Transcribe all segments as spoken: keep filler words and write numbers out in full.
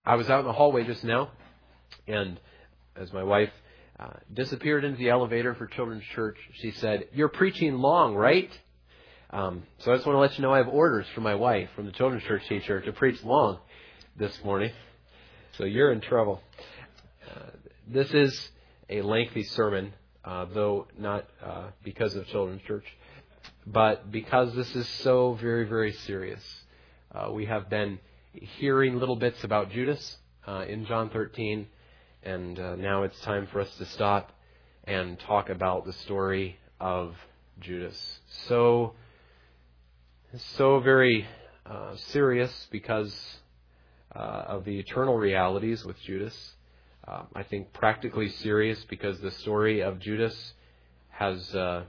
I was out in the hallway just now, and as my wife uh, disappeared into the elevator for Children's Church, she said, "You're preaching long, right?" Um, so I just want to let you know I have orders from my wife, from the Children's Church teacher, to preach long this morning. So you're in trouble. Uh, this is a lengthy sermon, uh, though not uh, because of Children's Church, but because this is so very, very serious. Uh, we have been hearing little bits about Judas uh, in John thirteen, and uh, now it's time for us to stop and talk about the story of Judas. So, so very uh, serious because uh, of the eternal realities with Judas. Uh, I think practically serious because the story of Judas has, uh,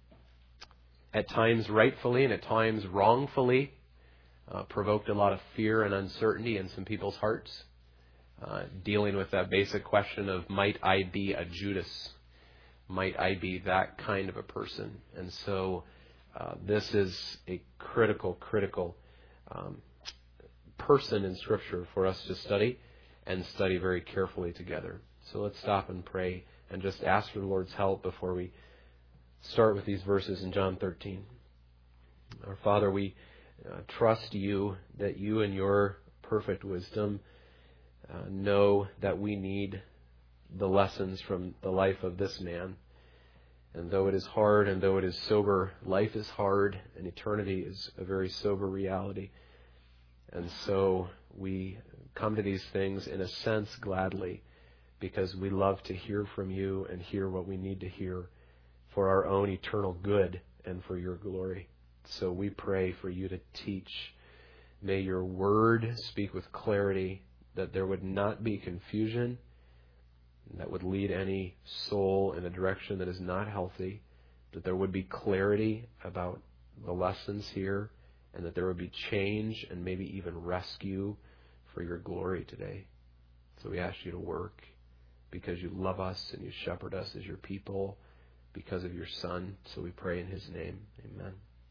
at times rightfully and at times wrongfully, uh, provoked a lot of fear and uncertainty in some people's hearts, uh, dealing with that basic question of, might I be a Judas? Might I be that kind of a person? And so uh, this is a critical, critical um, person in Scripture for us to study and study very carefully together. So let's stop and pray and just ask for the Lord's help before we start with these verses in John thirteen. Our Father, we uh, trust you that you in your perfect wisdom uh, know that we need the lessons from the life of this man. And though it is hard and though it is sober, life is hard and eternity is a very sober reality. And so we come to these things in a sense gladly because we love to hear from you and hear what we need to hear for our own eternal good and for your glory. So we pray for you to teach. May your word speak with clarity, that there would not be confusion that would lead any soul in a direction that is not healthy, that there would be clarity about the lessons here, and that there would be change and maybe even rescue for your glory today. So we ask you to work because you love us and you shepherd us as your people because of your Son. So we pray in his name. Amen.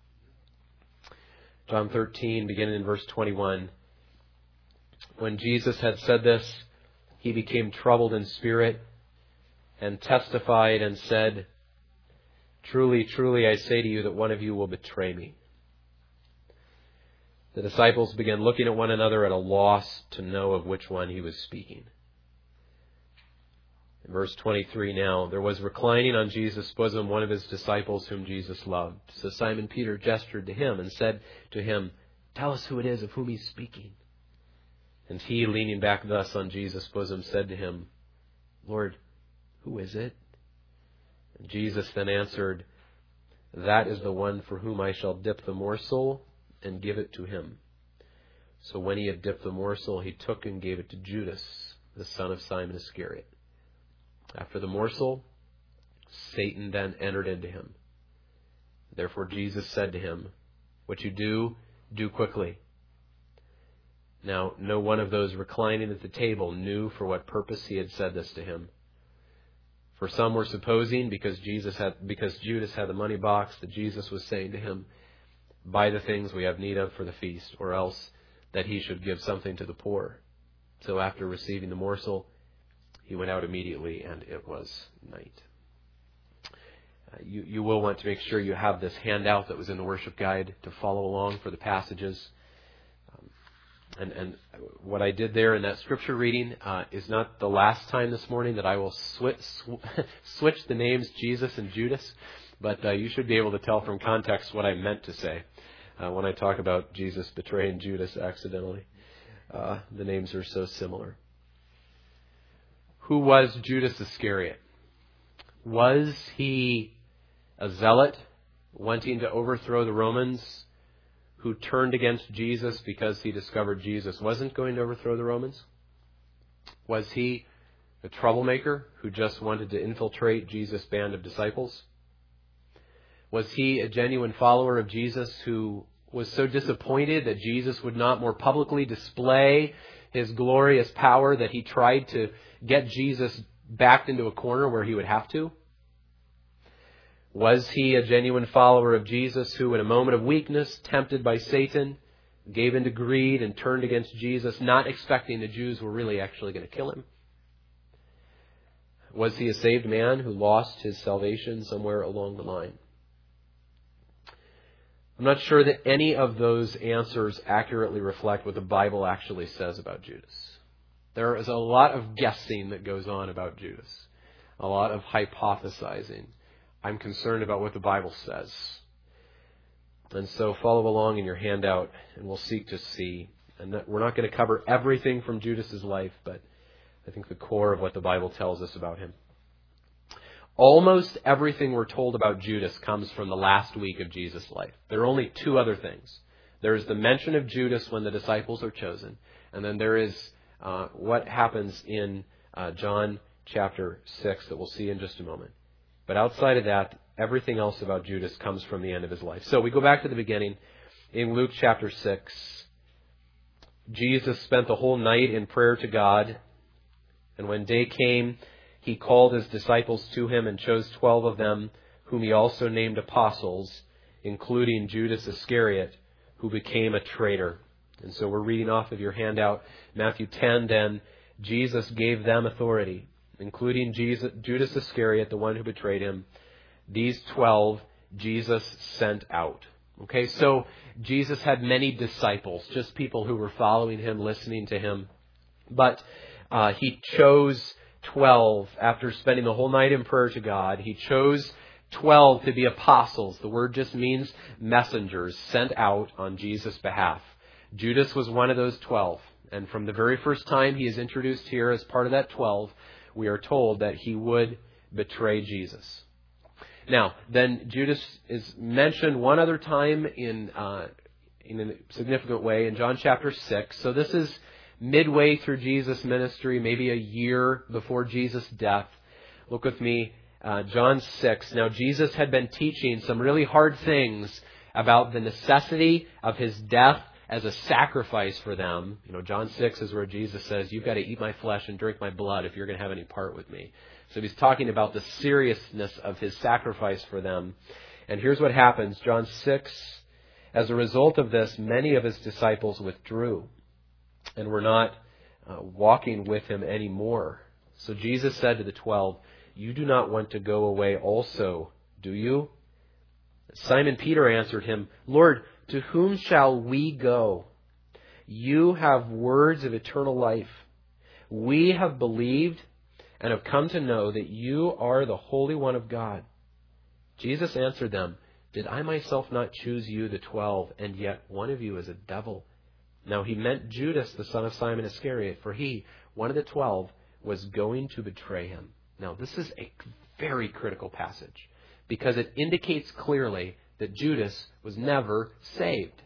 John thirteen, beginning in verse twenty-one. When Jesus had said this, he became troubled in spirit and testified and said, "Truly, truly, I say to you that one of you will betray me." The disciples began looking at one another at a loss to know of which one he was speaking. In verse twenty-three now, there was reclining on Jesus' bosom one of his disciples whom Jesus loved. So Simon Peter gestured to him and said to him, "Tell us who it is of whom he's speaking." And he, leaning back thus on Jesus' bosom, said to him, "Lord, who is it?" And Jesus then answered, "That is the one for whom I shall dip the morsel and give it to him." So when he had dipped the morsel, he took and gave it to Judas, the son of Simon Iscariot. After the morsel, Satan then entered into him. Therefore Jesus said to him, "What you do, do quickly." Now, no one of those reclining at the table knew for what purpose he had said this to him. For some were supposing, because Jesus had, because Judas had the money box, that Jesus was saying to him, "Buy the things we have need of for the feast," or else that he should give something to the poor. So after receiving the morsel, he went out immediately, and it was night. Uh, you, you will want to make sure you have this handout that was in the worship guide to follow along for the passages. Um, and, and what I did there in that scripture reading uh, is not the last time this morning that I will switch, sw- switch the names Jesus and Judas, but uh, you should be able to tell from context what I meant to say uh, when I talk about Jesus betraying Judas accidentally. Uh, the names are so similar. Who was Judas Iscariot? Was he a zealot wanting to overthrow the Romans who turned against Jesus because he discovered Jesus wasn't going to overthrow the Romans? Was he a troublemaker who just wanted to infiltrate Jesus' band of disciples? Was he a genuine follower of Jesus who was so disappointed that Jesus would not more publicly display his glorious power that he tried to get Jesus backed into a corner where he would have to? Was he a genuine follower of Jesus who, in a moment of weakness, tempted by Satan, gave into greed and turned against Jesus, not expecting the Jews were really actually going to kill him? Was he a saved man who lost his salvation somewhere along the line? I'm not sure that any of those answers accurately reflect what the Bible actually says about Judas. There is a lot of guessing that goes on about Judas, a lot of hypothesizing. I'm concerned about what the Bible says. And so follow along in your handout, and we'll seek to see. And that we're not going to cover everything from Judas's life, but I think the core of what the Bible tells us about him. Almost everything we're told about Judas comes from the last week of Jesus' life. There are only two other things. There is the mention of Judas when the disciples are chosen, and then there is uh, what happens in uh, John chapter six that we'll see in just a moment. But outside of that, everything else about Judas comes from the end of his life. So we go back to the beginning. In Luke chapter six, Jesus spent the whole night in prayer to God, and when day came, he called his disciples to him and chose twelve of them, whom he also named apostles, including Judas Iscariot, who became a traitor. And so we're reading off of your handout, Matthew ten, then, Jesus gave them authority, including Jesus, Judas Iscariot, the one who betrayed him. These twelve Jesus sent out. Okay, so Jesus had many disciples, just people who were following him, listening to him. But uh, he chose twelve after spending the whole night in prayer to God. He chose twelve to be apostles. The word just means messengers sent out on Jesus' behalf. Judas was one of those twelve. And from the very first time he is introduced here as part of that twelve, we are told that he would betray Jesus. Now, then Judas is mentioned one other time in uh, in a significant way in John chapter six. So this is midway through Jesus' ministry, maybe a year before Jesus' death. Look with me, uh, John six. Now, Jesus had been teaching some really hard things about the necessity of his death as a sacrifice for them. You know, John six is where Jesus says, you've got to eat my flesh and drink my blood if you're going to have any part with me. So he's talking about the seriousness of his sacrifice for them. And here's what happens. John six, as a result of this, many of his disciples withdrew and were not uh, walking with him anymore. So Jesus said to the twelve, you do not want to go away also, do you? Simon Peter answered him, Lord, to whom shall we go? You have words of eternal life. We have believed and have come to know that you are the Holy One of God. Jesus answered them, did I myself not choose you, the twelve, and yet one of you is a devil? Now he meant Judas, the son of Simon Iscariot, for he, one of the twelve, was going to betray him. Now this is a very critical passage because it indicates clearly that Judas was never saved.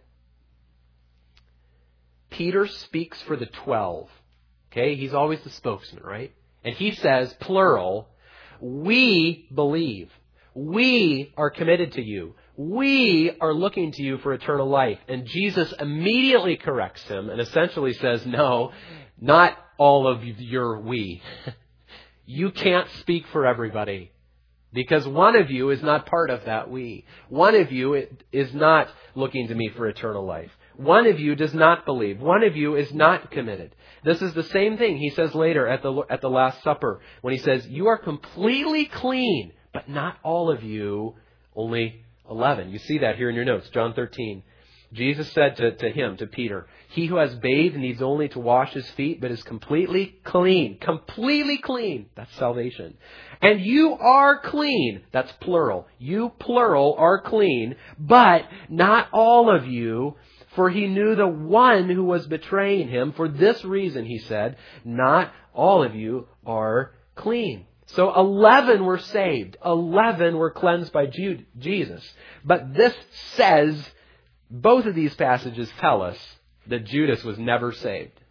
Peter speaks for the twelve. Okay, he's always the spokesman, right? And he says, plural, we believe. We are committed to you. We are looking to you for eternal life. And Jesus immediately corrects him and essentially says, no, not all of your we. You can't speak for everybody because one of you is not part of that we. One of you is not looking to me for eternal life. One of you does not believe. One of you is not committed. This is the same thing he says later at the at the Last Supper when he says, you are completely clean, but not all of you, only eleven. You see that here in your notes, John thirteen. Jesus said to, to him, to Peter, he who has bathed needs only to wash his feet, but is completely clean. Completely clean. That's salvation. And you are clean. That's plural. You, plural, are clean, but not all of you. For he knew the one who was betraying him. For this reason, he said, not all of you are clean. So eleven were saved. eleven were cleansed by Jude, Jesus. But this says, both of these passages tell us that Judas was never saved.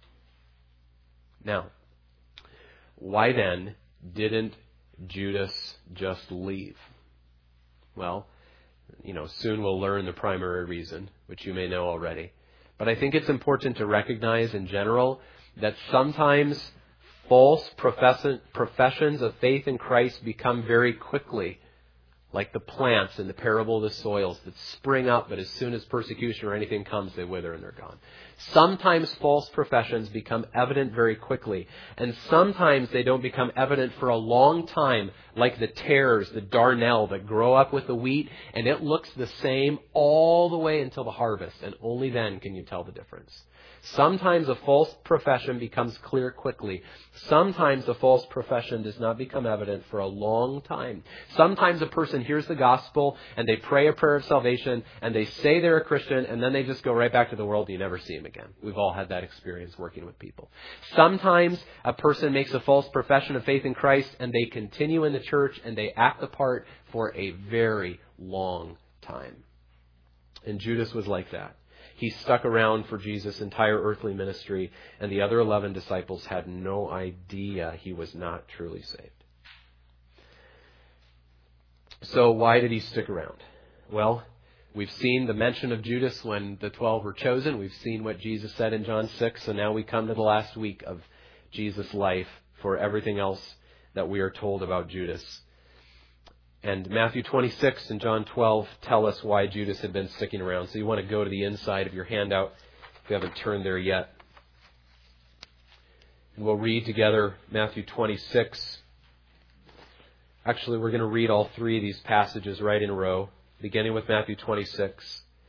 Now, why then didn't Judas just leave? Well, you know, soon we'll learn the primary reason, which you may know already. But I think it's important to recognize in general that sometimes false professions of faith in Christ become very quickly like the plants in the parable of the soils that spring up, but as soon as persecution or anything comes, they wither and they're gone. Sometimes false professions become evident very quickly, and sometimes they don't become evident for a long time, like the tares, the darnel that grow up with the wheat, and it looks the same all the way until the harvest, and only then can you tell the difference. Sometimes a false profession becomes clear quickly. Sometimes a false profession does not become evident for a long time. Sometimes a person hears the gospel and they pray a prayer of salvation and they say they're a Christian and then they just go right back to the world and you never see them again. We've all had that experience working with people. Sometimes a person makes a false profession of faith in Christ and they continue in the church and they act the part for a very long time. And Judas was like that. He stuck around for Jesus' entire earthly ministry, and the other eleven disciples had no idea he was not truly saved. So why did he stick around? Well, we've seen the mention of Judas when the twelve were chosen. We've seen what Jesus said in John six, and now we come to the last week of Jesus' life for everything else that we are told about Judas. And Matthew twenty-six and John twelve tell us why Judas had been sticking around. So you want to go to the inside of your handout if you haven't turned there yet. And we'll read together Matthew twenty-six. Actually, we're going to read all three of these passages right in a row, beginning with Matthew twenty-six.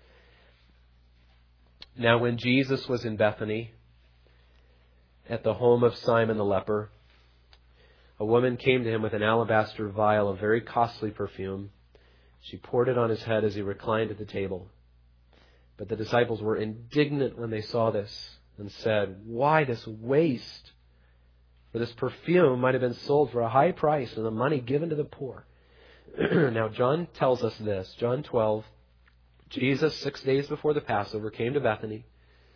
Now when Jesus was in Bethany, at the home of Simon the leper, a woman came to him with an alabaster vial of very costly perfume. She poured it on his head as he reclined at the table. But the disciples were indignant when they saw this and said, "Why this waste? For this perfume might have been sold for a high price and the money given to the poor." Now John tells us this. John twelve, Jesus, six days before the Passover, came to Bethany.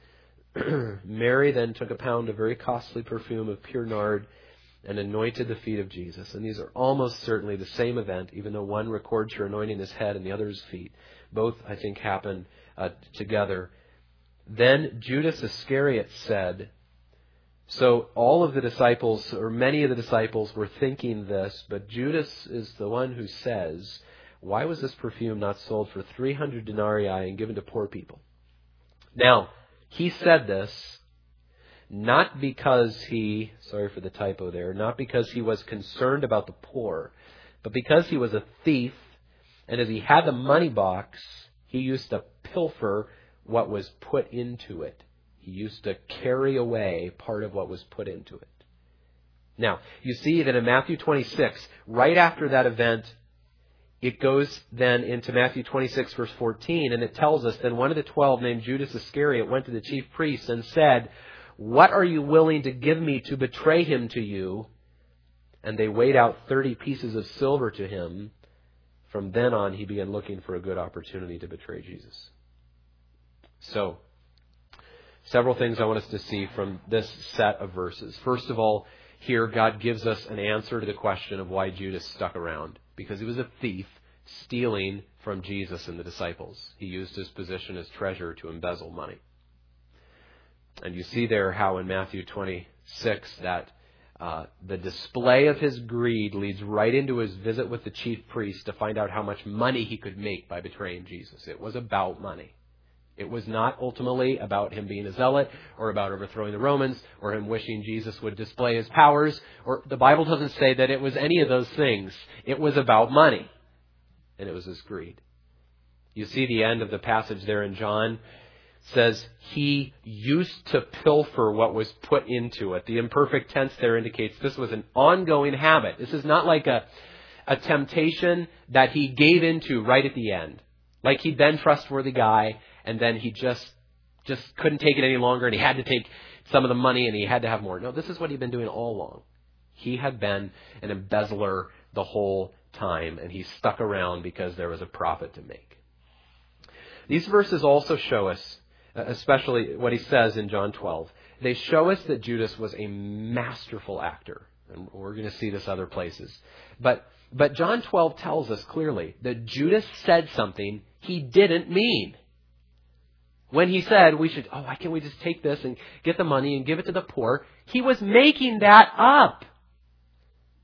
Mary then took a pound of very costly perfume of pure nard and anointed the feet of Jesus. And these are almost certainly the same event, even though one records her anointing his head and the other his feet. Both, I think, happen uh, together. Then Judas Iscariot said, so all of the disciples, or many of the disciples, were thinking this, but Judas is the one who says, "Why was this perfume not sold for three hundred denarii and given to poor people?" Now, he said this not because he, sorry for the typo there, not because he was concerned about the poor, but because he was a thief, and as he had the money box, he used to pilfer what was put into it. He used to carry away part of what was put into it. Now, you see that in Matthew twenty-six, right after that event, it goes then into Matthew twenty-six, verse fourteen, and it tells us, then one of the twelve, named Judas Iscariot, went to the chief priests and said, "What are you willing to give me to betray him to you?" And they weighed out thirty pieces of silver to him. From then on, he began looking for a good opportunity to betray Jesus. So, several things I want us to see from this set of verses. First of all, here God gives us an answer to the question of why Judas stuck around. Because he was a thief stealing from Jesus and the disciples. He used his position as treasurer to embezzle money. And you see there how in Matthew twenty-six that uh, the display of his greed leads right into his visit with the chief priest to find out how much money he could make by betraying Jesus. It was about money. It was not ultimately about him being a zealot or about overthrowing the Romans or him wishing Jesus would display his powers. Or the Bible doesn't say that it was any of those things. It was about money. And it was his greed. You see the end of the passage there in John. Says he used to pilfer what was put into it. The imperfect tense there indicates this was an ongoing habit. This is not like a, a temptation that he gave into right at the end. Like he'd been a trustworthy guy and then he just just couldn't take it any longer and he had to take some of the money and he had to have more. No, this is what he'd been doing all along. He had been an embezzler the whole time and he stuck around because there was a profit to make. These verses also show us, especially what he says in John twelve, they show us that Judas was a masterful actor. And we're going to see this other places. But but John twelve tells us clearly that Judas said something he didn't mean. When he said we should, oh, why can't we just take this and get the money and give it to the poor? He was making that up.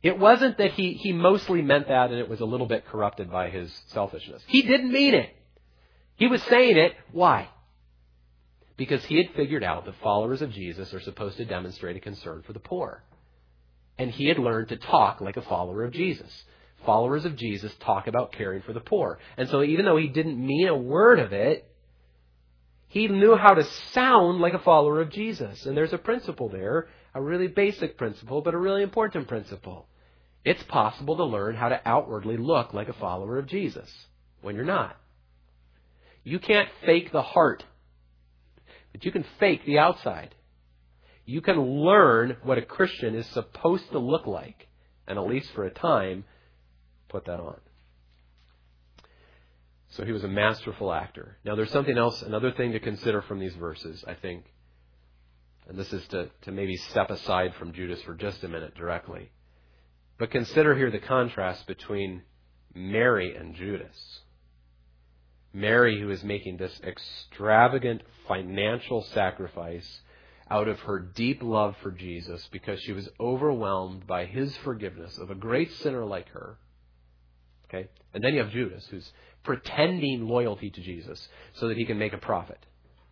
It wasn't that he, he mostly meant that and it was a little bit corrupted by his selfishness. He didn't mean it. He was saying it. Why? Because he had figured out that followers of Jesus are supposed to demonstrate a concern for the poor. And he had learned to talk like a follower of Jesus. Followers of Jesus talk about caring for the poor. And so even though he didn't mean a word of it, he knew how to sound like a follower of Jesus. And there's a principle there, a really basic principle, but a really important principle. It's possible to learn how to outwardly look like a follower of Jesus when you're not. You can't fake the heart, but you can fake the outside. You can learn what a Christian is supposed to look like, and at least for a time, put that on. So he was a masterful actor. Now there's something else, another thing to consider from these verses, I think, and this is to, to maybe step aside from Judas for just a minute directly. But consider here the contrast between Mary and Judas. Mary, who is making this extravagant financial sacrifice out of her deep love for Jesus because she was overwhelmed by his forgiveness of a great sinner like her. Okay? And then you have Judas, who's pretending loyalty to Jesus so that he can make a profit.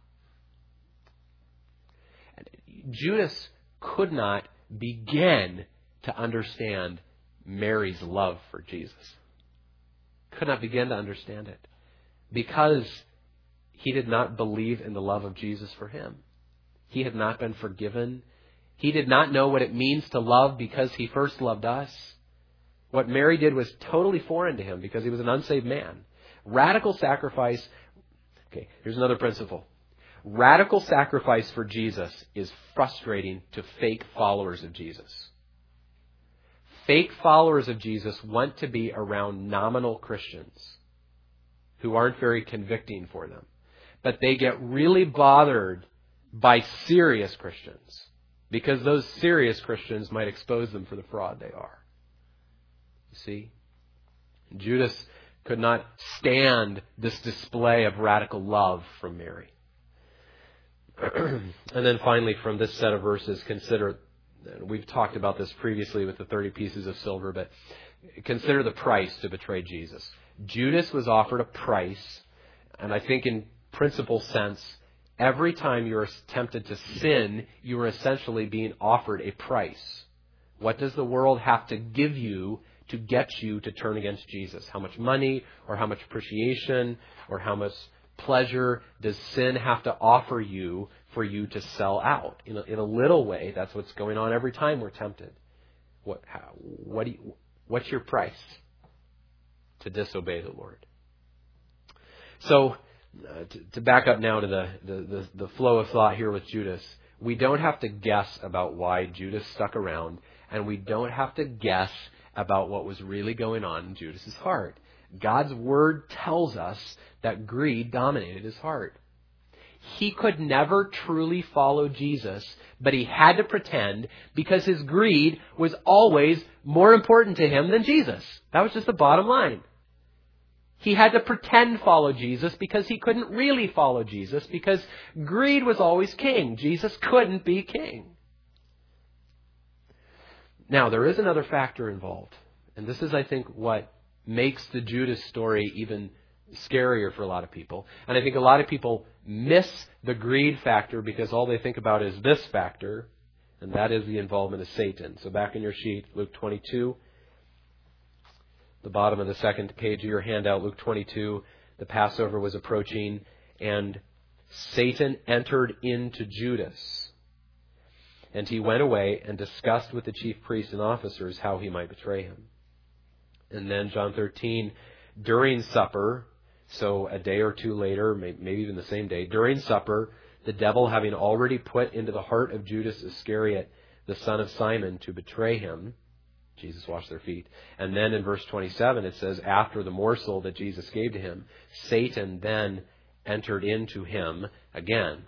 And Judas could not begin to understand Mary's love for Jesus. Could not begin to understand it because he did not believe in the love of Jesus for him. He had not been forgiven. He did not know what it means to love because he first loved us. What Mary did was totally foreign to him because he was an unsaved man. Radical sacrifice. Okay, here's another principle. Radical sacrifice for Jesus is frustrating to fake followers of Jesus. Fake followers of Jesus want to be around nominal Christians who aren't very convicting for them. But they get really bothered by serious Christians because those serious Christians might expose them for the fraud they are. You see? Judas could not stand this display of radical love from Mary. And then finally, from this set of verses, consider, we've talked about this previously with the thirty pieces of silver, but consider the price to betray Jesus. Judas was offered a price, and I think in principle sense, every time you're tempted to sin, you are essentially being offered a price. What does the world have to give you to get you to turn against Jesus? How much money or how much appreciation or how much pleasure does sin have to offer you for you to sell out? In a, in a little way, that's what's going on every time we're tempted. What, how, what do you, what's your price to disobey the Lord? So, uh, to, to back up now to the, the, the, the flow of thought here with Judas, we don't have to guess about why Judas stuck around, and we don't have to guess about what was really going on in Judas's heart. God's word tells us that greed dominated his heart. He could never truly follow Jesus, but he had to pretend because his greed was always more important to him than Jesus. That was just the bottom line. He had to pretend follow Jesus because he couldn't really follow Jesus because greed was always king. Jesus couldn't be king. Now, there is another factor involved. And this is, I think, what makes the Judas story even scarier for a lot of people. And I think a lot of people miss the greed factor because all they think about is this factor, and that is the involvement of Satan. So back in your sheet, Luke twenty-two, the bottom of the second page of your handout, Luke twenty-two, the Passover was approaching, and Satan entered into Judas. And he went away and discussed with the chief priests and officers how he might betray him. And then John thirteen, during supper, so a day or two later, maybe even the same day, during supper, the devil having already put into the heart of Judas Iscariot, the son of Simon, to betray him, Jesus washed their feet. And then in verse twenty-seven, it says, after the morsel that Jesus gave to him, Satan then entered into him again.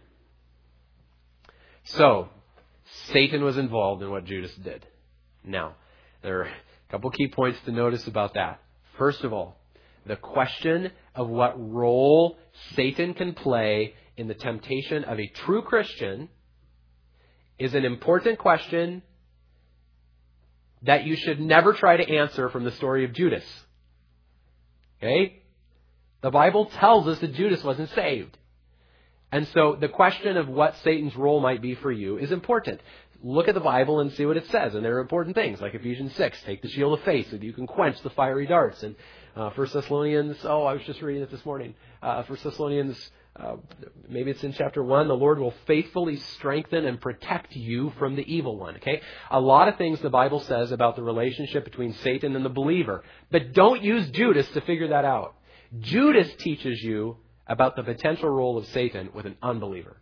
So, Satan was involved in what Judas did. Now, there are a couple key points to notice about that. First of all, the question of what role Satan can play in the temptation of a true Christian is an important question that you should never try to answer from the story of Judas. Okay? The Bible tells us that Judas wasn't saved. And so the question of what Satan's role might be for you is important. Look at the Bible and see what it says. And there are important things like Ephesians six. Take the shield of faith so that you can quench the fiery darts. And uh, First Thessalonians, oh, I was just reading it this morning. Uh, First Thessalonians, uh, maybe it's in chapter one. The Lord will faithfully strengthen and protect you from the evil one. Okay? A lot of things the Bible says about the relationship between Satan and the believer. But don't use Judas to figure that out. Judas teaches you about the potential role of Satan with an unbeliever.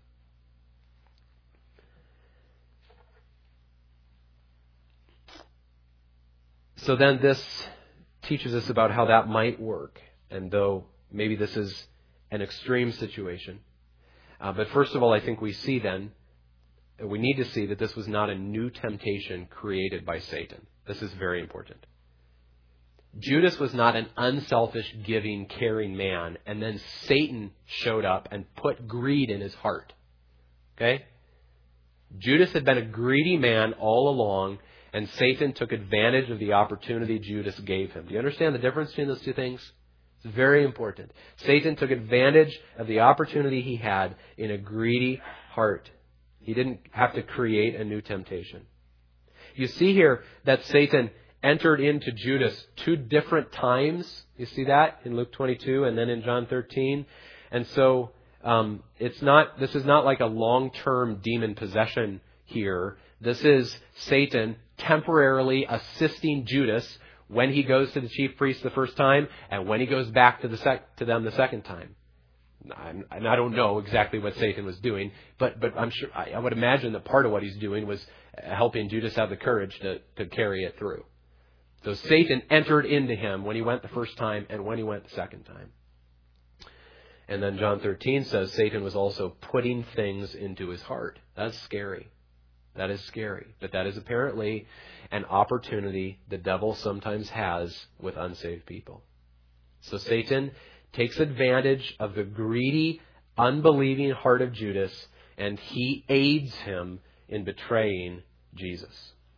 So then this teaches us about how that might work. And though maybe this is an extreme situation. Uh, but first of all, I think we see then, we need to see that this was not a new temptation created by Satan. This is very important. Judas was not an unselfish, giving, caring man, and then Satan showed up and put greed in his heart. Okay? Judas had been a greedy man all along, and Satan took advantage of the opportunity Judas gave him. Do you understand the difference between those two things? It's very important. Satan took advantage of the opportunity he had in a greedy heart. He didn't have to create a new temptation. You see here that Satan entered into Judas two different times. You see that in Luke twenty-two and then in John thirteen. And so um, it's not. This is not like a long-term demon possession here. This is Satan temporarily assisting Judas when he goes to the chief priest the first time and when he goes back to the sec- to them the second time. I'm, and I don't know exactly what Satan was doing, but but I'm sure I, I would imagine that part of what he's doing was helping Judas have the courage to to carry it through. So Satan entered into him when he went the first time and when he went the second time. And then John thirteen says Satan was also putting things into his heart. That's scary. That is scary. But that is apparently an opportunity the devil sometimes has with unsaved people. So Satan takes advantage of the greedy, unbelieving heart of Judas, and he aids him in betraying Jesus.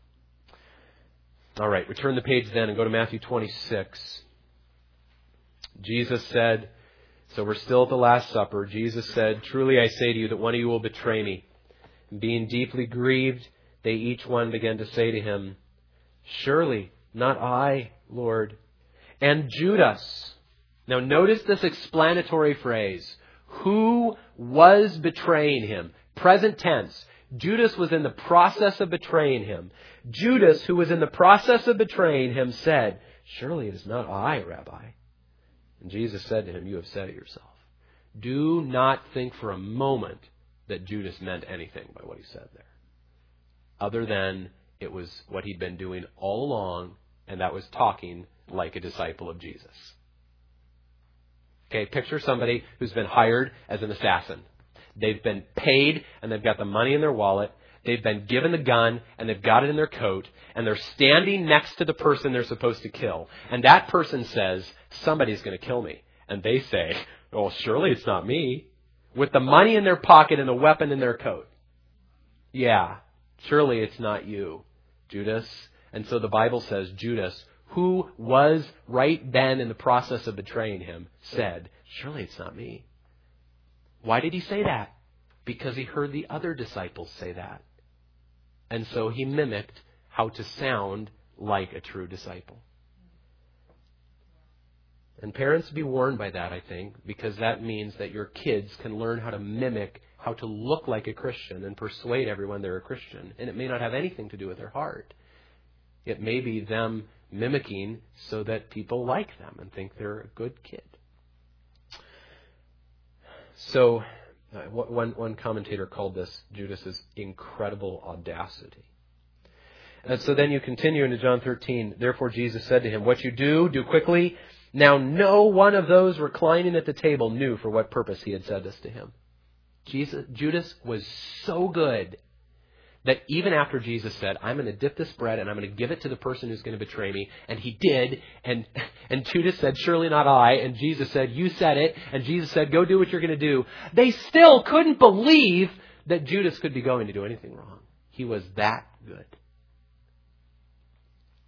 All right, we turn the page then and go to Matthew twenty-six. Jesus said, so we're still at the Last Supper. Jesus said, "Truly I say to you that one of you will betray me." And being deeply grieved, they each one began to say to him, "Surely not I, Lord." And Judas. Now notice this explanatory phrase. Who was betraying him? Present tense. Judas was in the process of betraying him. Judas, who was in the process of betraying him, said, "Surely it is not I, Rabbi." And Jesus said to him, "You have said it yourself." Do not think for a moment that Judas meant anything by what he said there, other than it was what he'd been doing all along, and that was talking like a disciple of Jesus. Okay, picture somebody who's been hired as an assassin. They've been paid, and they've got the money in their wallet. They've been given the gun, and they've got it in their coat, and they're standing next to the person they're supposed to kill. And that person says, "Somebody's going to kill me." And they say, "Well, surely it's not me." With the money in their pocket and the weapon in their coat. Yeah, surely it's not you, Judas. And so the Bible says Judas, who was right then in the process of betraying him, said, "Surely it's not me." Why did he say that? Because he heard the other disciples say that. And so he mimicked how to sound like a true disciple. And parents, be warned by that, I think, because that means that your kids can learn how to mimic, how to look like a Christian and persuade everyone they're a Christian. And it may not have anything to do with their heart. It may be them mimicking so that people like them and think they're a good kid. So uh, one, one commentator called this Judas's incredible audacity. And so then you continue into John thirteen. Therefore Jesus said to him, "What you do, do quickly." Now no one of those reclining at the table knew for what purpose he had said this to him. Jesus, Judas was so good that even after Jesus said, "I'm going to dip this bread and I'm going to give it to the person who's going to betray me," and he did, and and Judas said, "Surely not I," and Jesus said, "You said it," and Jesus said, "Go do what you're going to do," they still couldn't believe that Judas could be going to do anything wrong. He was that good.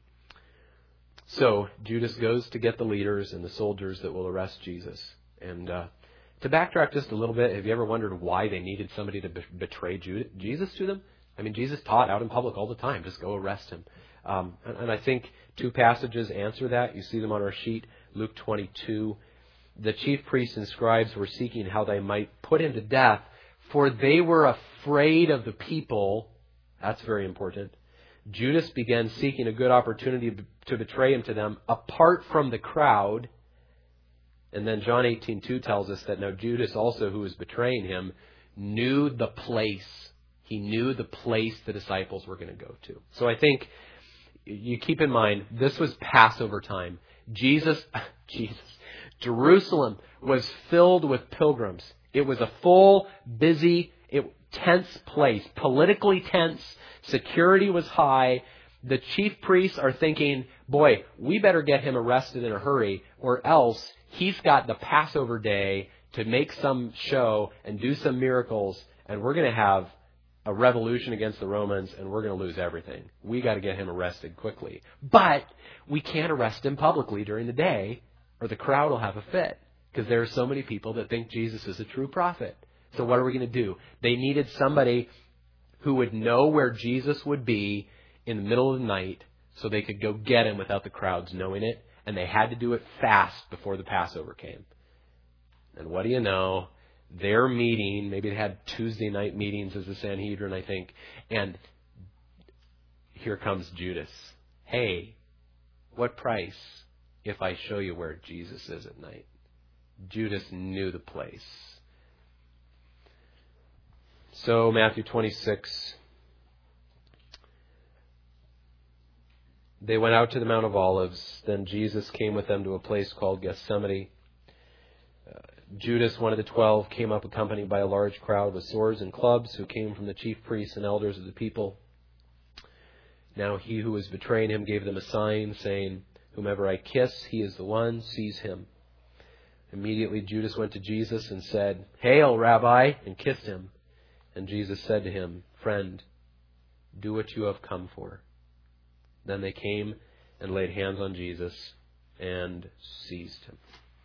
So Judas goes to get the leaders and the soldiers that will arrest Jesus. And uh, to backtrack just a little bit, have you ever wondered why they needed somebody to be- betray Judas, Jesus to them? I mean, Jesus taught out in public all the time. Just go arrest him. Um, and, and I think two passages answer that. You see them on our sheet. Luke twenty-two. The chief priests and scribes were seeking how they might put him to death, for they were afraid of the people. That's very important. Judas began seeking a good opportunity to betray him to them apart from the crowd. And then John eighteen two tells us that now Judas also, who was betraying him, knew the place. He knew the place the disciples were going to go to. So I think you keep in mind, this was Passover time. Jesus, Jesus, Jerusalem was filled with pilgrims. It was a full, busy, it, tense place. Politically tense. Security was high. The chief priests are thinking, boy, we better get him arrested in a hurry, or else he's got the Passover day to make some show and do some miracles, and we're going to have a revolution against the Romans, and we're going to lose everything. We got to get him arrested quickly. But we can't arrest him publicly during the day, or the crowd will have a fit, because there are so many people that think Jesus is a true prophet. So what are we going to do? They needed somebody who would know where Jesus would be in the middle of the night, so they could go get him without the crowds knowing it. And they had to do it fast before the Passover came. And what do you know? Their meeting, maybe they had Tuesday night meetings as the Sanhedrin, I think. And here comes Judas. Hey, what price if I show you where Jesus is at night? Judas knew the place. So Matthew twenty-six. They went out to the Mount of Olives. Then Jesus came with them to a place called Gethsemane. Uh, Judas, one of the twelve, came up accompanied by a large crowd with swords and clubs, who came from the chief priests and elders of the people. Now he who was betraying him gave them a sign, saying, "Whomever I kiss, he is the one. Seize him." Immediately Judas went to Jesus and said, "Hail, Rabbi," and kissed him. And Jesus said to him, "Friend, do what you have come for." Then they came and laid hands on Jesus and seized him.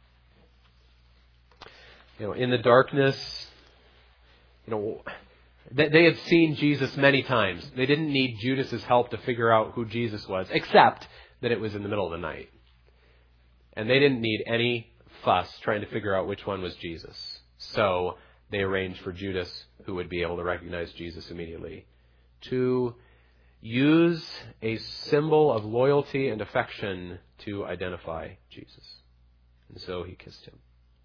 You know, in the darkness, you know, they had seen Jesus many times. They didn't need Judas's help to figure out who Jesus was, except that it was in the middle of the night. And they didn't need any fuss trying to figure out which one was Jesus. So they arranged for Judas, who would be able to recognize Jesus immediately, to use a symbol of loyalty and affection to identify Jesus. And so he kissed him.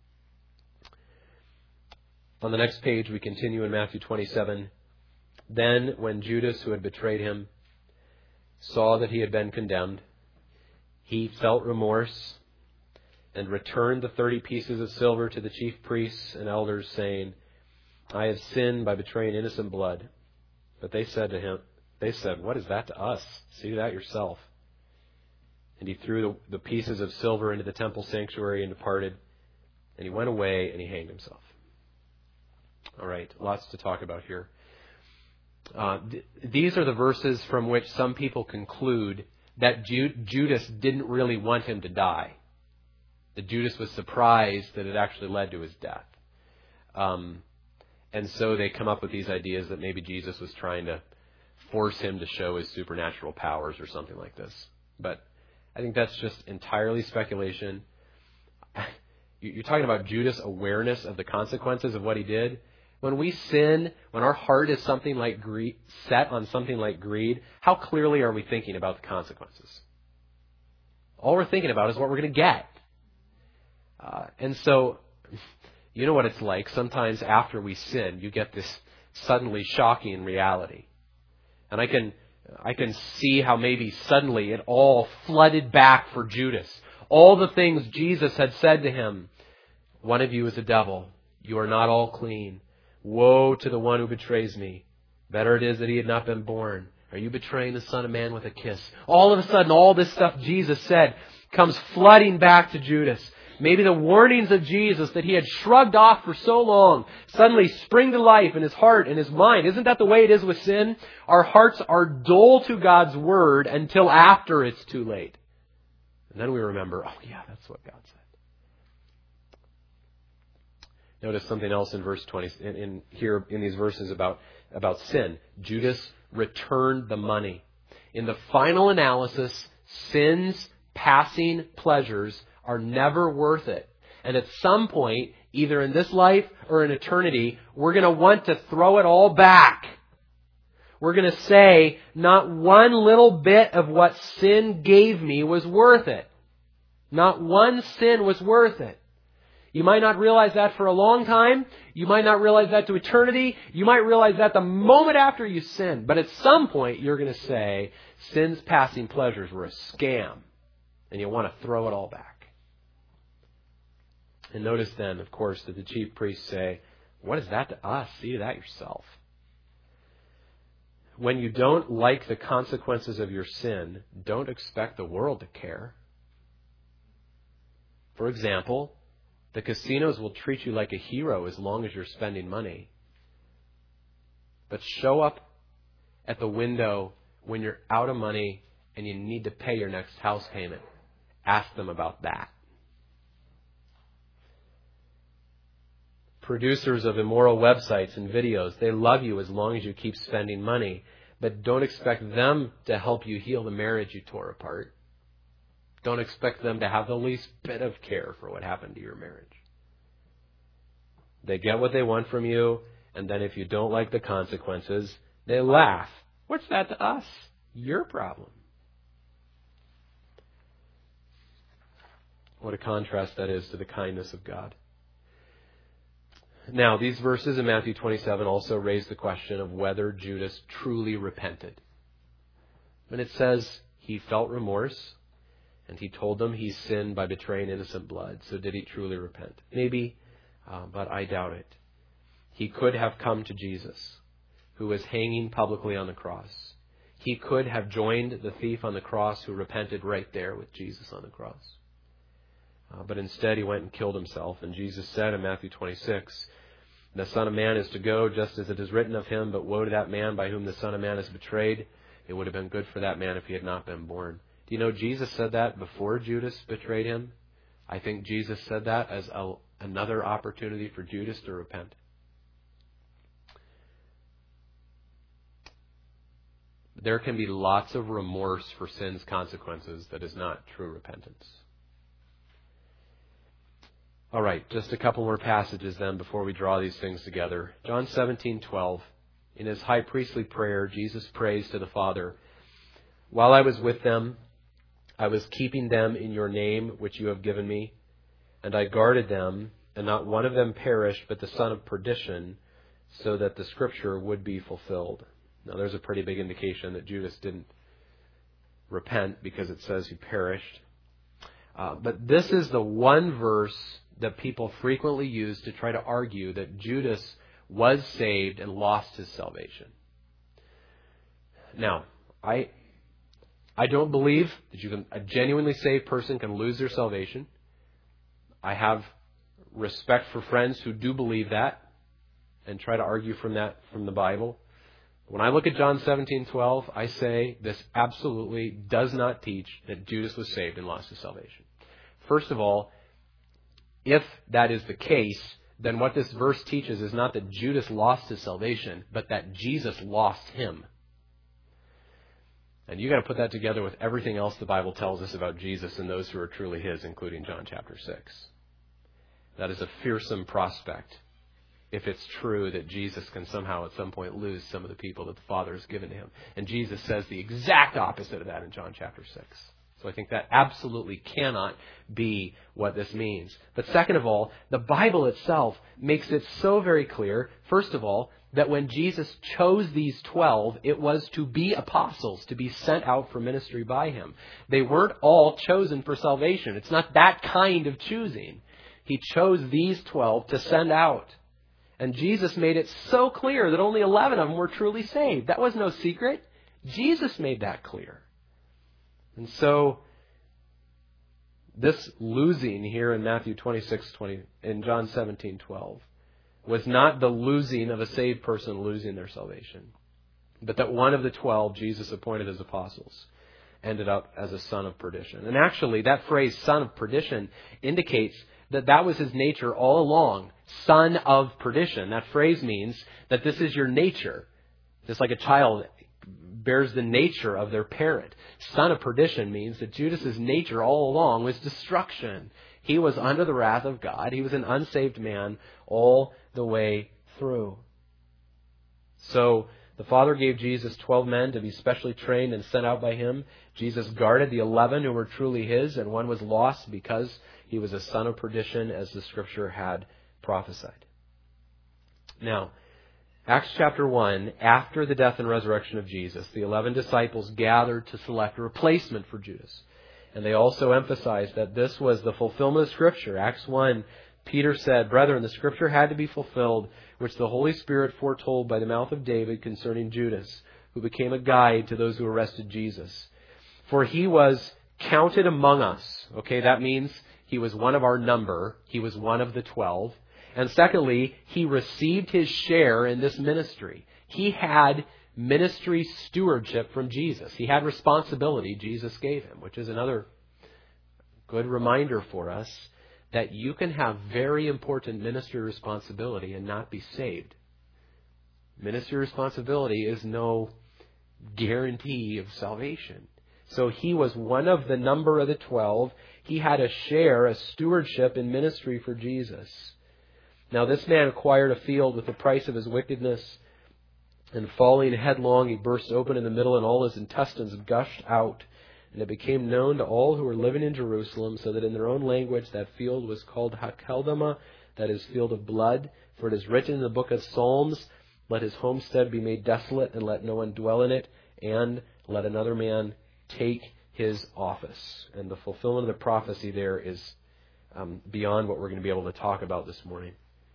On the next page, we continue in Matthew twenty-seven. Then, when Judas, who had betrayed him, saw that he had been condemned, he felt remorse and returned the thirty pieces of silver to the chief priests and elders, saying, "I have sinned by betraying innocent blood." But they said to him, They said, "What is that to us? See to that yourself." And he threw the, the pieces of silver into the temple sanctuary and departed. And he went away and he hanged himself. All right, lots to talk about here. Uh, th- these are the verses from which some people conclude that Ju- Judas didn't really want him to die. That Judas was surprised that it actually led to his death. Um, and so they come up with these ideas that maybe Jesus was trying to force him to show his supernatural powers or something like this. But I think that's just entirely speculation. You're talking about Judas' awareness of the consequences of what he did. When we sin, when our heart is something like greed, set on something like greed, how clearly are we thinking about the consequences? All we're thinking about is what we're going to get. Uh, and so, you know what it's like. Sometimes after we sin, you get this suddenly shocking reality. And I can I can see how maybe suddenly it all flooded back for Judas. All the things Jesus had said to him. One of you is a devil. You are not all clean. Woe to the one who betrays me. Better it is that he had not been born. Are you betraying the Son of Man with a kiss? All of a sudden, all this stuff Jesus said comes flooding back to Judas. Maybe the warnings of Jesus that he had shrugged off for so long suddenly spring to life in his heart and his mind. Isn't that the way it is with sin? Our hearts are dull to God's word until after it's too late. And then we remember, oh yeah, that's what God said. Notice something else in verse twenty, in, in here in these verses about, about sin. Judas returned the money. In the final analysis, sin's passing pleasures are never worth it. And at some point, either in this life or in eternity, we're going to want to throw it all back. We're going to say, not one little bit of what sin gave me was worth it. Not one sin was worth it. You might not realize that for a long time. You might not realize that to eternity. You might realize that the moment after you sin. But at some point, you're going to say, sin's passing pleasures were a scam. And you want to throw it all back. And notice then, of course, that the chief priests say, what is that to us? See to that yourself. When you don't like the consequences of your sin, don't expect the world to care. For example, the casinos will treat you like a hero as long as you're spending money. But show up at the window when you're out of money and you need to pay your next house payment. Ask them about that. Producers of immoral websites and videos, they love you as long as you keep spending money. But don't expect them to help you heal the marriage you tore apart. Don't expect them to have the least bit of care for what happened to your marriage. They get what they want from you, and then if you don't like the consequences, they laugh. What's that to us? Your problem. What a contrast that is to the kindness of God. Now, these verses in Matthew twenty-seven also raise the question of whether Judas truly repented. When it says he felt remorse, and he told them he sinned by betraying innocent blood. So did he truly repent? Maybe, uh, but I doubt it. He could have come to Jesus, who was hanging publicly on the cross. He could have joined the thief on the cross who repented right there with Jesus on the cross. Uh, but instead he went and killed himself. And Jesus said in Matthew twenty-six, the Son of Man is to go just as it is written of him, but woe to that man by whom the Son of Man is betrayed. It would have been good for that man if he had not been born. Do you know Jesus said that before Judas betrayed him? I think Jesus said that as a, another opportunity for Judas to repent. There can be lots of remorse for sin's consequences that is not true repentance. All right, just a couple more passages then before we draw these things together. John seventeen twelve. In his high priestly prayer, Jesus prays to the Father, while I was with them, I was keeping them in your name, which you have given me, and I guarded them, and not one of them perished, but the son of perdition, so that the scripture would be fulfilled. Now, there's a pretty big indication that Judas didn't repent because it says he perished. Uh, but this is the one verse that people frequently use to try to argue that Judas was saved and lost his salvation. Now, I... I don't believe that you can, a genuinely saved person can lose their salvation. I have respect for friends who do believe that and try to argue from that from the Bible. When I look at John seventeen twelve, I say this absolutely does not teach that Judas was saved and lost his salvation. First of all, if that is the case, then what this verse teaches is not that Judas lost his salvation, but that Jesus lost him. And you got to put that together with everything else the Bible tells us about Jesus and those who are truly his, including John chapter six. That is a fearsome prospect if it's true that Jesus can somehow at some point lose some of the people that the Father has given to him. And Jesus says the exact opposite of that in John chapter six. So I think that absolutely cannot be what this means. But second of all, the Bible itself makes it so very clear, first of all, that when Jesus chose these twelve, it was to be apostles, to be sent out for ministry by him. They weren't all chosen for salvation. It's not that kind of choosing. He chose these twelve to send out. And Jesus made it so clear that only eleven of them were truly saved. That was no secret. Jesus made that clear. And so, this losing here in Matthew twenty-six twenty, in John seventeen twelve, was not the losing of a saved person losing their salvation, but that one of the twelve Jesus appointed as apostles. ended up as a son of perdition. And actually, that phrase, son of perdition, indicates that that was his nature all along. Son of perdition. That phrase means that this is your nature. Just like a child bears the nature of their parent. Son of perdition means that Judas's nature all along was destruction. He was under the wrath of God. He was an unsaved man all the way through. So the Father gave Jesus twelve men to be specially trained and sent out by him. Jesus guarded the eleven who were truly his, and one was lost because he was a son of perdition, as the Scripture had prophesied. Now, Acts chapter one, after the death and resurrection of Jesus, the eleven disciples gathered to select a replacement for Judas. And they also emphasized that this was the fulfillment of Scripture. Acts one, Peter said, "Brethren, the Scripture had to be fulfilled, which the Holy Spirit foretold by the mouth of David concerning Judas, who became a guide to those who arrested Jesus. For he was counted among us." Okay, that means he was one of our number. He was one of the twelve. And secondly, he received his share in this ministry. He had ministry stewardship from Jesus. He had responsibility Jesus gave him, which is another good reminder for us that you can have very important ministry responsibility and not be saved. Ministry responsibility is no guarantee of salvation. So he was one of the number of the twelve. He had a share, a stewardship in ministry for Jesus. Now this man acquired a field with the price of his wickedness, and falling headlong, he burst open in the middle, and all his intestines gushed out. And it became known to all who were living in Jerusalem, so that in their own language that field was called Hakeldama, that is, field of blood. For it is written in the book of Psalms, "Let his homestead be made desolate, and let no one dwell in it, and let another man take his office." And the fulfillment of the prophecy there is um, beyond what we're going to be able to talk about this morning.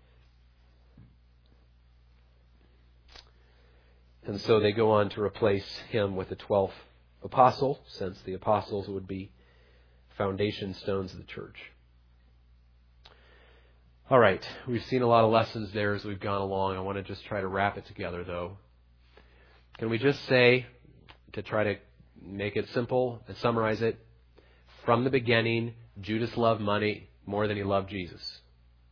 And so they go on to replace him with the twelfth apostle, since the apostles would be foundation stones of the church. All right, we've seen a lot of lessons there as we've gone along. I want to just try to wrap it together, though. Can we just say, to try to make it simple and summarize it, from the beginning, Judas loved money more than he loved Jesus.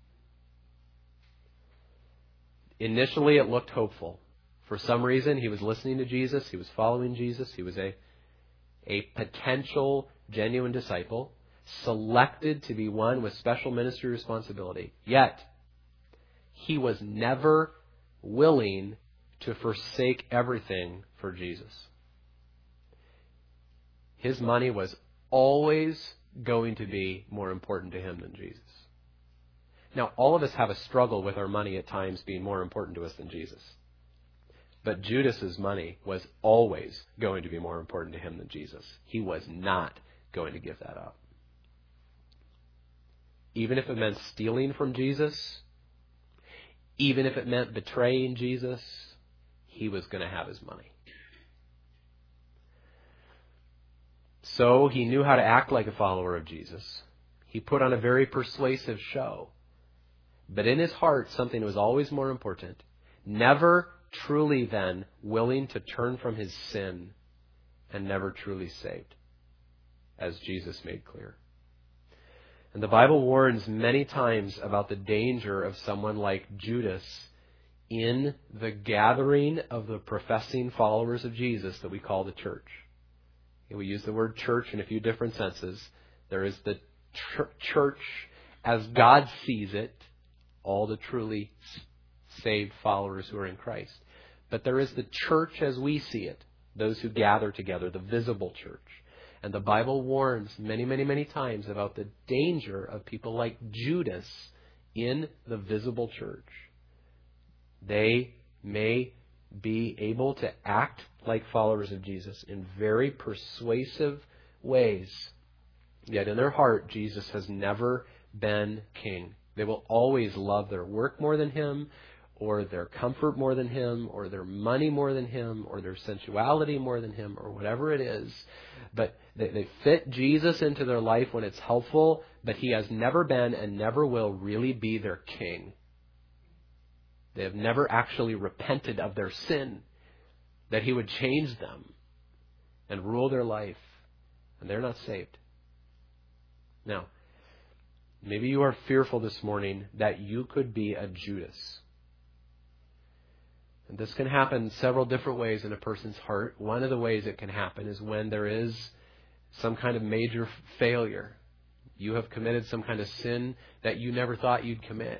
Initially, it looked hopeful. For some reason, he was listening to Jesus. He was following Jesus. He was a, a potential, genuine disciple, selected to be one with special ministry responsibility. Yet, he was never willing to forsake everything for Jesus. His money was always going to be more important to him than Jesus. Now, all of us have a struggle with our money at times being more important to us than Jesus. But Judas's money was always going to be more important to him than Jesus. He was not going to give that up. Even if it meant stealing from Jesus, even if it meant betraying Jesus, he was going to have his money. So he knew how to act like a follower of Jesus. He put on a very persuasive show. But in his heart, something was always more important. Never truly then willing to turn from his sin, and never truly saved, as Jesus made clear. And the Bible warns many times about the danger of someone like Judas in the gathering of the professing followers of Jesus that we call the church. And we use the word church in a few different senses. There is the ch- church as God sees it, all the truly saved followers who are in Christ. But there is the church as we see it, those who gather together, the visible church. And the Bible warns many, many, many times about the danger of people like Judas in the visible church. They may be able to act like followers of Jesus in very persuasive ways. Yet in their heart, Jesus has never been king. They will always love their work more than him, or their comfort more than him, or their money more than him, or their sensuality more than him, or whatever it is. But they, they fit Jesus into their life when it's helpful, but he has never been and never will really be their king. They have never actually repented of their sin, that he would change them and rule their life. and they're not saved. Now, maybe you are fearful this morning that you could be a Judas. And this can happen several different ways in a person's heart. One of the ways it can happen is when there is some kind of major failure. You have committed some kind of sin that you never thought you'd commit.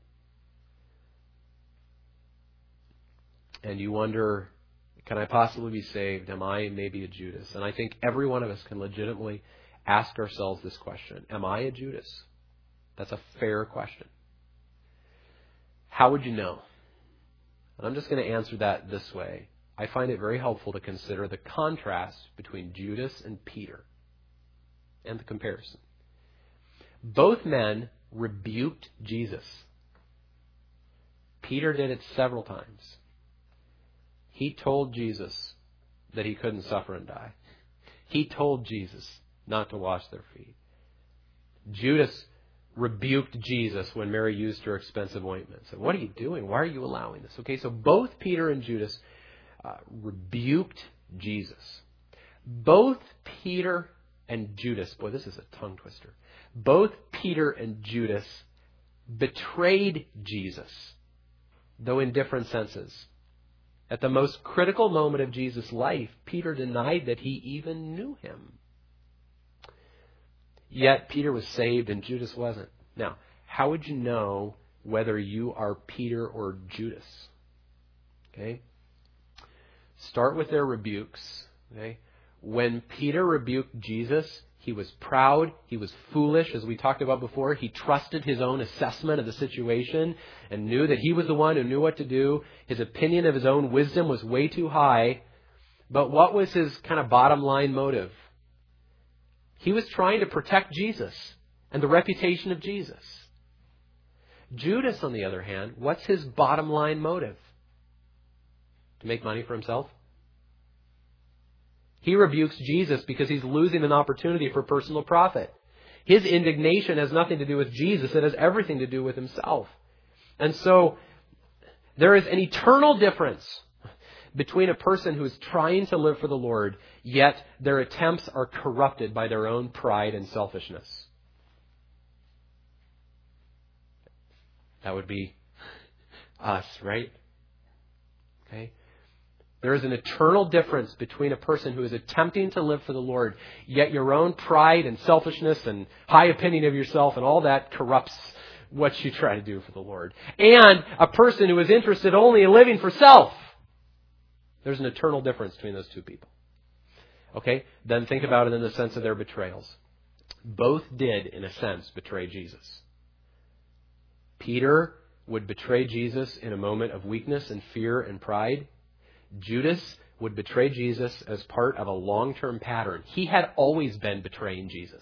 And you wonder, can I possibly be saved? Am I maybe a Judas? And I think every one of us can legitimately ask ourselves this question. Am I a Judas? That's a fair question. How would you know? And I'm just going to answer that this way. I find it very helpful to consider the contrast between Judas and Peter and the comparison. Both men rebuked Jesus. Peter did it several times. He told Jesus that he couldn't suffer and die. He told Jesus not to wash their feet. Judas rebuked Jesus when Mary used her expensive ointment. Said, what are you doing? Why are you allowing this? Okay, so both Peter and Judas uh, rebuked Jesus. Both Peter and Judas, boy, this is a tongue twister. Both Peter and Judas betrayed Jesus, though in different senses. At the most critical moment of Jesus' life, Peter denied that he even knew him. Yet Peter was saved and Judas wasn't. Now, how would you know whether you are Peter or Judas? Okay? Start with their rebukes. Okay? When Peter rebuked Jesus, he was proud, he was foolish, as we talked about before. He trusted his own assessment of the situation and knew that he was the one who knew what to do. His opinion of his own wisdom was way too high. But what was his kind of bottom line motive? He was trying to protect Jesus and the reputation of Jesus. Judas, on the other hand, what's his bottom line motive? To make money for himself? He rebukes Jesus because he's losing an opportunity for personal profit. His indignation has nothing to do with Jesus. It has everything to do with himself. And so there is an eternal difference between a person who is trying to live for the Lord, yet their attempts are corrupted by their own pride and selfishness. That would be us, right? Okay. There is an eternal difference between a person who is attempting to live for the Lord, yet your own pride and selfishness and high opinion of yourself and all that corrupts what you try to do for the Lord, and a person who is interested only in living for self. There's an eternal difference between those two people. Okay? Then think about it in the sense of their betrayals. Both did, in a sense, betray Jesus. Peter would betray Jesus in a moment of weakness and fear and pride. Judas would betray Jesus as part of a long-term pattern. He had always been betraying Jesus.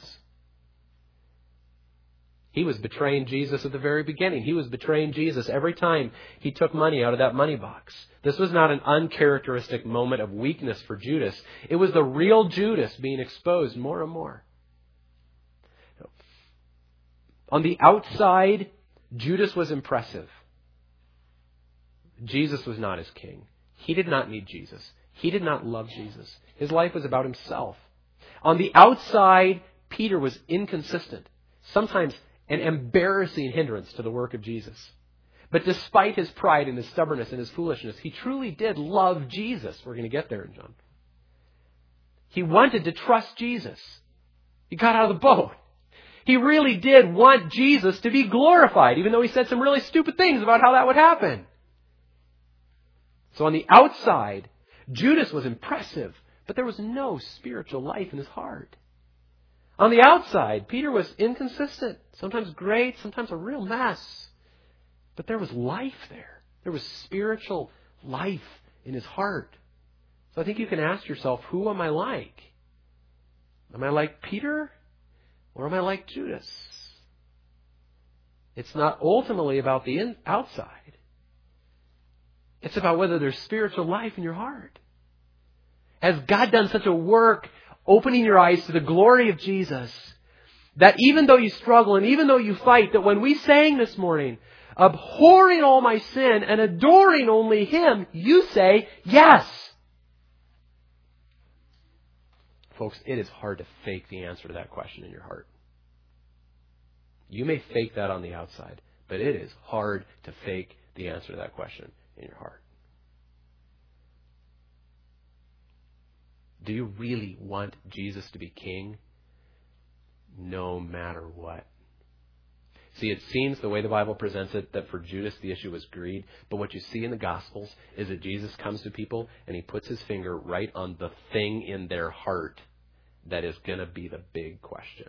He was betraying Jesus at the very beginning. He was betraying Jesus every time he took money out of that money box. This was not an uncharacteristic moment of weakness for Judas. It was the real Judas being exposed more and more. On the outside, Judas was impressive. Jesus was not his king. He did not need Jesus. He did not love Jesus. His life was about himself. On the outside, Peter was inconsistent. Sometimes an embarrassing hindrance to the work of Jesus. But despite his pride and his stubbornness and his foolishness, he truly did love Jesus. We're going to get there in John. He wanted to trust Jesus. He got out of the boat. He really did want Jesus to be glorified, even though he said some really stupid things about how that would happen. So on the outside, Judas was impressive, but there was no spiritual life in his heart. On the outside, Peter was inconsistent, sometimes great, sometimes a real mess. But there was life there. There was spiritual life in his heart. So I think you can ask yourself, who am I like? Am I like Peter or am I like Judas? It's not ultimately about the in- outside. It's about whether there's spiritual life in your heart. Has God done such a work opening your eyes to the glory of Jesus that even though you struggle and even though you fight, that when we sang this morning, abhorring all my sin and adoring only Him, you say, yes. Folks, it is hard to fake the answer to that question in your heart. You may fake that on the outside, but it is hard to fake the answer to that question in your heart. Do you really want Jesus to be king no matter what? See, it seems the way the Bible presents it that for Judas the issue was greed. But what you see in the Gospels is that Jesus comes to people and he puts his finger right on the thing in their heart that is going to be the big question.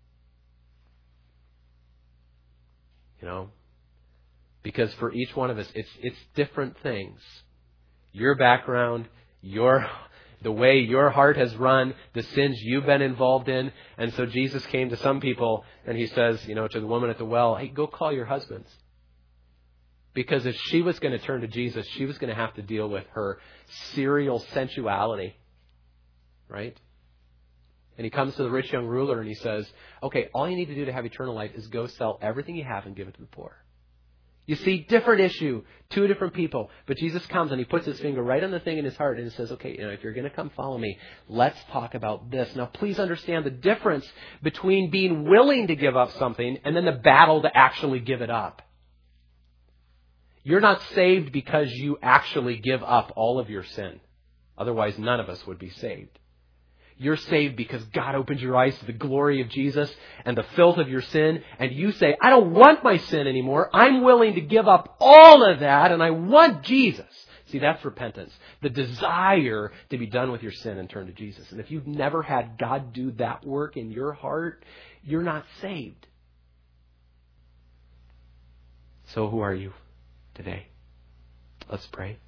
You know? Because for each one of us, it's it's different things. Your background, your the way your heart has run, the sins you've been involved in. And so Jesus came to some people and he says, you know, to the woman at the well, hey, go call your husbands. Because if she was going to turn to Jesus, she was going to have to deal with her serial sensuality. Right? And he comes to the rich young ruler and he says, okay, all you need to do to have eternal life is go sell everything you have and give it to the poor. You see, different issue, two different people. But Jesus comes and he puts his finger right on the thing in his heart and he says, okay, you know, if you're going to come follow me, let's talk about this. Now, please understand the difference between being willing to give up something and then the battle to actually give it up. You're not saved because you actually give up all of your sin. Otherwise, none of us would be saved. You're saved because God opens your eyes to the glory of Jesus and the filth of your sin. And you say, I don't want my sin anymore. I'm willing to give up all of that and I want Jesus. See, that's repentance. The desire to be done with your sin and turn to Jesus. And if you've never had God do that work in your heart, you're not saved. So who are you today? Let's pray.